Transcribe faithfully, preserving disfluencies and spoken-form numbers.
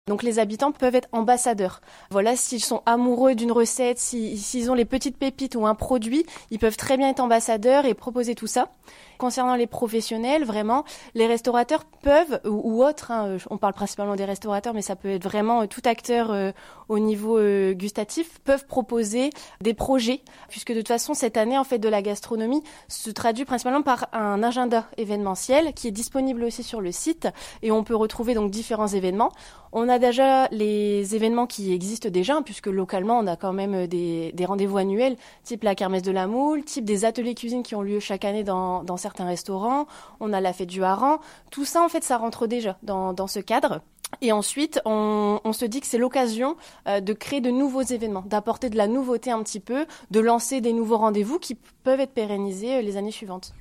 Donc les habitants peuvent être ambassadeurs. Voilà, s'ils sont amoureux d'une recette, si, s'ils ont les petites pépites ou un produit, ils peuvent très bien être ambassadeurs et proposer tout ça. Concernant les professionnels, vraiment, les restaurateurs peuvent, ou, ou autres, hein, on parle principalement des restaurateurs, mais ça peut être vraiment tout acteur euh, au niveau euh, gustatif, peuvent proposer des projets, puisque de toute façon, cette année, en fait, de la gastronomie se traduit principalement par un agenda événementiel qui est disponible aussi sur le site, et on peut retrouver donc différents événements. On a déjà les événements qui existent déjà, hein, puisque localement, on a quand même des, des rendez-vous annuels, type la kermesse de la moule, type des ateliers cuisine qui ont lieu chaque année dans, dans certains restaurants. On a la fête du hareng. Tout ça, en fait, ça rentre déjà dans, dans ce cadre. Et ensuite, on, on se dit que c'est l'occasion euh, de créer de nouveaux événements, d'apporter de la nouveauté un petit peu, de lancer des nouveaux rendez-vous qui peuvent être pérennisés euh, les années suivantes.